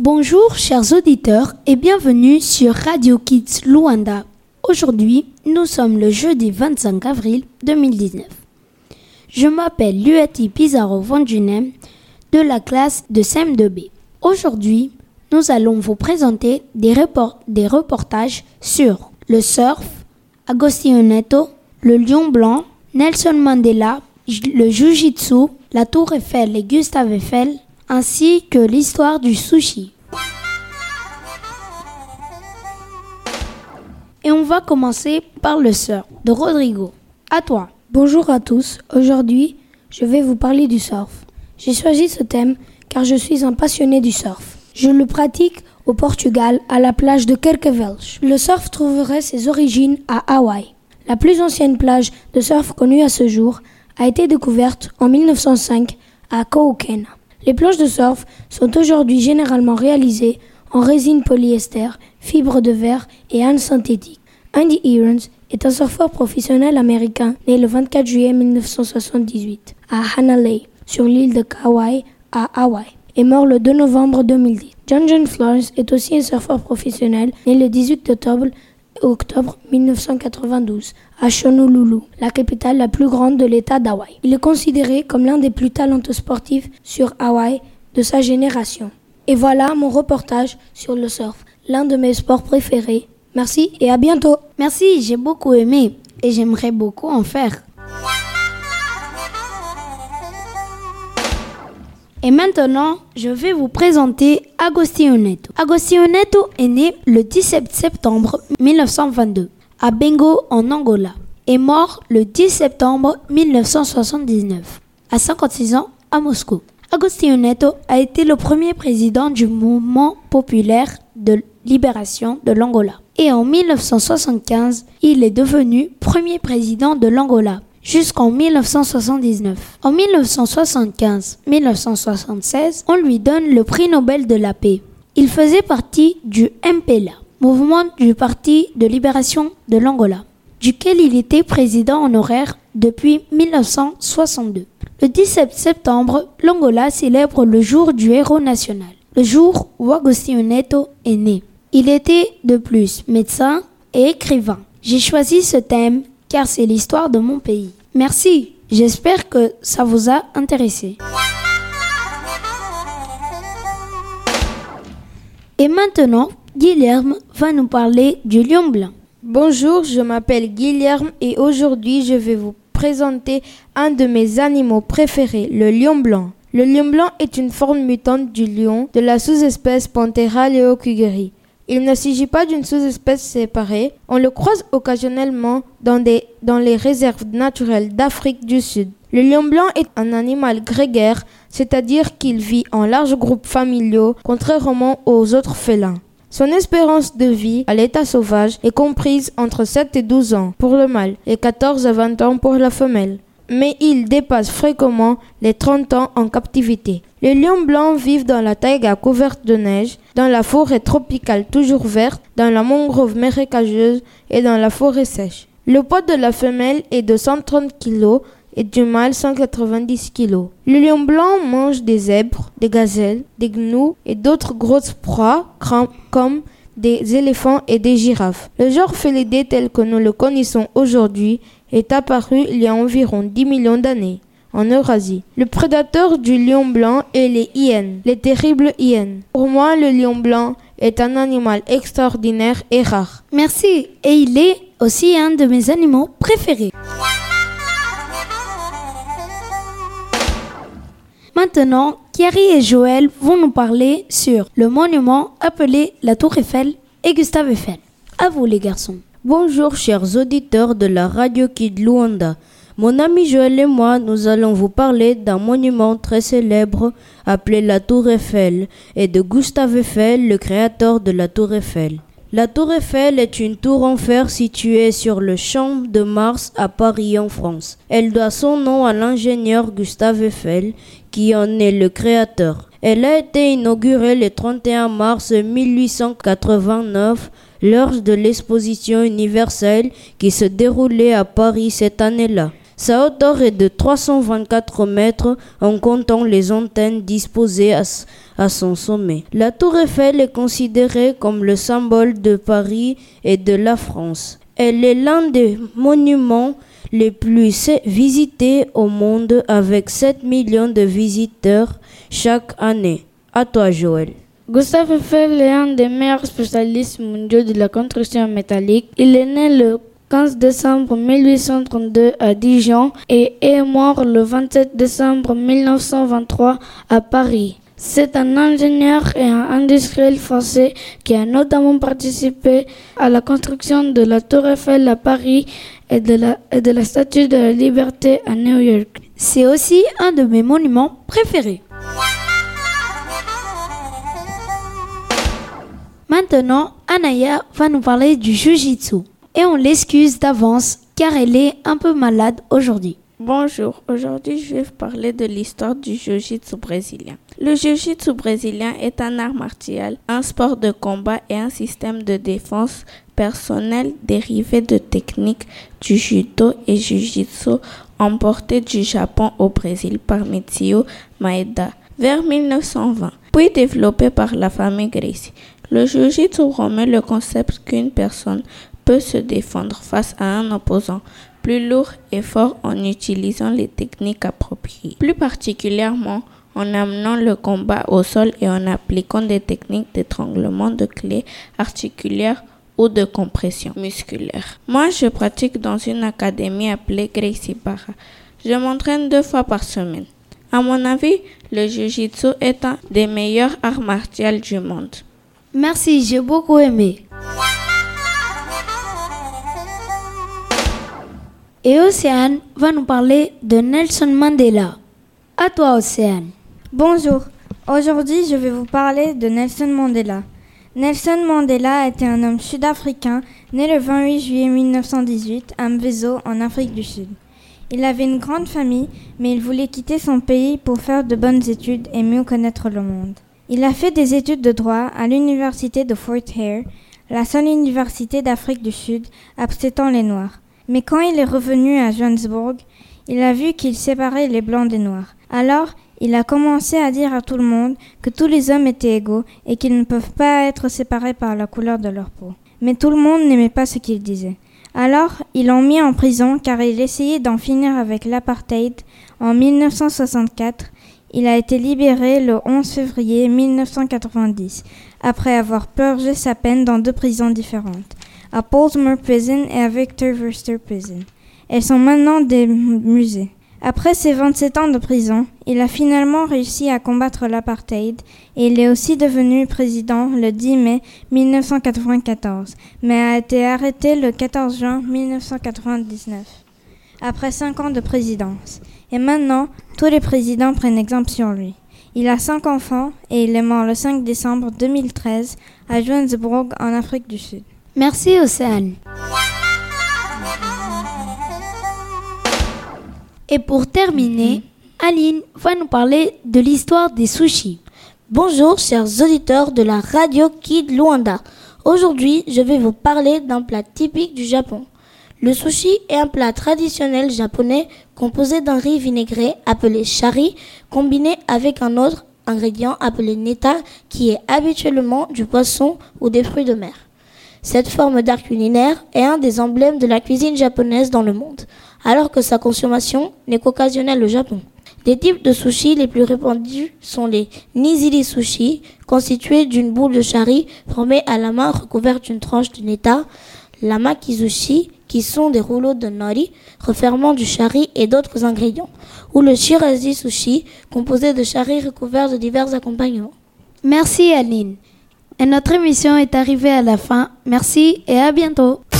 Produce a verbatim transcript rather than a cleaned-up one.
Bonjour chers auditeurs et bienvenue sur Radio Kids Luanda. Aujourd'hui, nous sommes le jeudi vingt-cinq avril deux mille dix-neuf. Je m'appelle Luati Pizarro Vanjunem de la classe de C M deux B. Aujourd'hui, nous allons vous présenter des, report- des reportages sur le surf, Agostinho Neto, le lion blanc, Nelson Mandela, le Jiu-Jitsu, la Tour Eiffel et Gustave Eiffel, ainsi que l'histoire du sushi. Et on va commencer par le surf de Rodrigo. À toi. Bonjour à tous. Aujourd'hui, je vais vous parler du surf. J'ai choisi ce thème car je suis un passionné du surf. Je le pratique au Portugal, à la plage de Kerkevelch. Le surf trouverait ses origines à Hawaï. La plus ancienne plage de surf connue à ce jour a été découverte en mille neuf cent cinq à Koukena. Les planches de surf sont aujourd'hui généralement réalisées en résine polyester, fibres de verre et âne synthétique. Andy Irons est un surfeur professionnel américain né le vingt-quatre juillet mille neuf cent soixante-dix-huit à Hanalei, sur l'île de Kauai à Hawaï, et mort le deux novembre deux mille dix. John John Florence est aussi un surfeur professionnel né le dix-huit octobre, octobre mille neuf cent quatre-vingt-douze à Honolulu, la capitale la plus grande de l'État d'Hawaï. Il est considéré comme l'un des plus talentueux sportifs sur Hawaï de sa génération. Et voilà mon reportage sur le surf, l'un de mes sports préférés. Merci et à bientôt. Merci, j'ai beaucoup aimé et j'aimerais beaucoup en faire. Et maintenant, je vais vous présenter Agostinho Neto. Agostinho Neto est né le dix-sept septembre mille neuf cent vingt-deux à Bengo en Angola et mort le dix septembre mille neuf cent soixante-dix-neuf à cinquante-six ans à Moscou. Agostinho Neto a été le premier président du mouvement populaire de libération de l'Angola. Et en mille neuf cent soixante-quinze, il est devenu premier président de l'Angola jusqu'en mille neuf cent soixante-dix-neuf. En mille neuf cent soixante-quinze à mille neuf cent soixante-seize, on lui donne le prix Nobel de la paix. Il faisait partie du M P L A, mouvement du Parti de libération de l'Angola, duquel il était président honoraire depuis mille neuf cent soixante-deux. Le dix-sept septembre, l'Angola célèbre le jour du héros national, le jour où Agostinho Neto est né. Il était de plus médecin et écrivain. J'ai choisi ce thème car c'est l'histoire de mon pays. Merci, j'espère que ça vous a intéressé. Et maintenant, Guilherme va nous parler du lion blanc. Bonjour, je m'appelle Guilherme et aujourd'hui je vais vous présenter un de mes animaux préférés, le lion blanc. Le lion blanc est une forme mutante du lion de la sous-espèce Panthera leocugeri. Il ne s'agit pas d'une sous-espèce séparée. On le croise occasionnellement dans, des, dans les réserves naturelles d'Afrique du Sud. Le lion blanc est un animal grégaire, c'est-à-dire qu'il vit en larges groupes familiaux, contrairement aux autres félins. Son espérance de vie à l'état sauvage est comprise entre sept et douze ans pour le mâle et quatorze à vingt ans pour la femelle. Mais il dépasse fréquemment les trente ans en captivité. Les lions blancs vivent dans la taïga couverte de neige, dans la forêt tropicale toujours verte, dans la mangrove marécageuse et dans la forêt sèche. Le poids de la femelle est de cent trente kilos et du mâle cent quatre-vingt-dix kilos. Le lion blanc mange des zèbres, des gazelles, des gnous et d'autres grosses proies comme des éléphants et des girafes. Le genre félidé tel que nous le connaissons aujourd'hui est apparu il y a environ dix millions d'années en Eurasie. Le prédateur du lion blanc est les hyènes, les terribles hyènes. Pour moi, le lion blanc est un animal extraordinaire et rare. Merci, et il est aussi un de mes animaux préférés. Maintenant, Thierry et Joël vont nous parler sur le monument appelé la Tour Eiffel et Gustave Eiffel. À vous les garçons. Bonjour chers auditeurs de la Radio Kids Luanda. Mon ami Joël et moi, nous allons vous parler d'un monument très célèbre appelé la Tour Eiffel et de Gustave Eiffel, le créateur de la Tour Eiffel. La Tour Eiffel est une tour en fer située sur le Champ de Mars à Paris en France. Elle doit son nom à l'ingénieur Gustave Eiffel qui en est le créateur. Elle a été inaugurée le trente et un mars mille huit cent quatre-vingt-neuf lors de l'exposition universelle qui se déroulait à Paris cette année-là. Sa hauteur est de trois cent vingt-quatre mètres en comptant les antennes disposées à, à son sommet. La tour Eiffel est considérée comme le symbole de Paris et de la France. Elle est l'un des monuments les plus visités au monde avec sept millions de visiteurs chaque année. À toi, Joël. Gustave Eiffel est un des meilleurs spécialistes mondiaux de la construction métallique. Il est né le quinze décembre mille huit cent trente-deux à Dijon et est mort le vingt-sept décembre mille neuf cent vingt-trois à Paris. C'est un ingénieur et un industriel français qui a notamment participé à la construction de la Tour Eiffel à Paris et de la, et de la Statue de la Liberté à New York. C'est aussi un de mes monuments préférés. Maintenant, Anaya va nous parler du Jiu-Jitsu. Et on l'excuse d'avance car elle est un peu malade aujourd'hui. Bonjour, aujourd'hui je vais vous parler de l'histoire du Jiu-Jitsu brésilien. Le Jiu-Jitsu brésilien est un art martial, un sport de combat et un système de défense personnelle dérivé de techniques du Judo et Jiu-Jitsu importé du Japon au Brésil par Mitsuyo Maeda vers mille neuf cent vingt, puis développé par la famille Gracie. Le Jiu-Jitsu remet le concept qu'une personne peut se défendre face à un opposant plus lourd et fort en utilisant les techniques appropriées. Plus particulièrement en amenant le combat au sol et en appliquant des techniques d'étranglement de clés articulaires ou de compression musculaire. Moi, je pratique dans une académie appelée Gracie Barra. Je m'entraîne deux fois par semaine. À mon avis, le Jiu-Jitsu est un des meilleurs arts martiaux du monde. Merci, j'ai beaucoup aimé. Et Océane va nous parler de Nelson Mandela. À toi, Océane. Bonjour. Aujourd'hui, je vais vous parler de Nelson Mandela. Nelson Mandela était un homme sud-africain né le vingt-huit juillet mille neuf cent dix-huit à Mvezo, en Afrique du Sud. Il avait une grande famille, mais il voulait quitter son pays pour faire de bonnes études et mieux connaître le monde. Il a fait des études de droit à l'université de Fort Hare, la seule université d'Afrique du Sud acceptant les Noirs. Mais quand il est revenu à Johannesburg, il a vu qu'il séparait les Blancs des Noirs. Alors, il a commencé à dire à tout le monde que tous les hommes étaient égaux et qu'ils ne peuvent pas être séparés par la couleur de leur peau. Mais tout le monde n'aimait pas ce qu'il disait. Alors, ils l'ont mis en prison car il essayait d'en finir avec l'apartheid en mille neuf cent soixante-quatre. Il a été libéré le onze février mille neuf cent quatre-vingt-dix, après avoir purgé sa peine dans deux prisons différentes, à Pollsmoor Prison et à Victor Verster Prison. Elles sont maintenant des musées. Après ses vingt-sept ans de prison, il a finalement réussi à combattre l'apartheid et il est aussi devenu président le dix mai mille neuf cent quatre-vingt-quatorze, mais a été arrêté le quatorze juin mille neuf cent quatre-vingt-dix-neuf, après cinq ans de présidence. Et maintenant, tous les présidents prennent exemple sur lui. Il a cinq enfants et il est mort le cinq décembre deux mille treize à Johannesburg, en Afrique du Sud. Merci, Océane. Et pour terminer, Aline va nous parler de l'histoire des sushis. Bonjour chers auditeurs de la radio Kid Luanda. Aujourd'hui, je vais vous parler d'un plat typique du Japon. Le sushi est un plat traditionnel japonais composé d'un riz vinaigré appelé shari, combiné avec un autre ingrédient appelé neta qui est habituellement du poisson ou des fruits de mer. Cette forme d'art culinaire est un des emblèmes de la cuisine japonaise dans le monde, alors que sa consommation n'est qu'occasionnelle au Japon. Les types de sushis les plus répandus sont les nigiri sushi, constitués d'une boule de shari formée à la main recouverte d'une tranche de neta, la makizushi, qui sont des rouleaux de nori refermant du shari et d'autres ingrédients, ou le shirazi sushi, composé de shari recouvert de divers accompagnements. Merci Aline. Et notre émission est arrivée à la fin. Merci et à bientôt.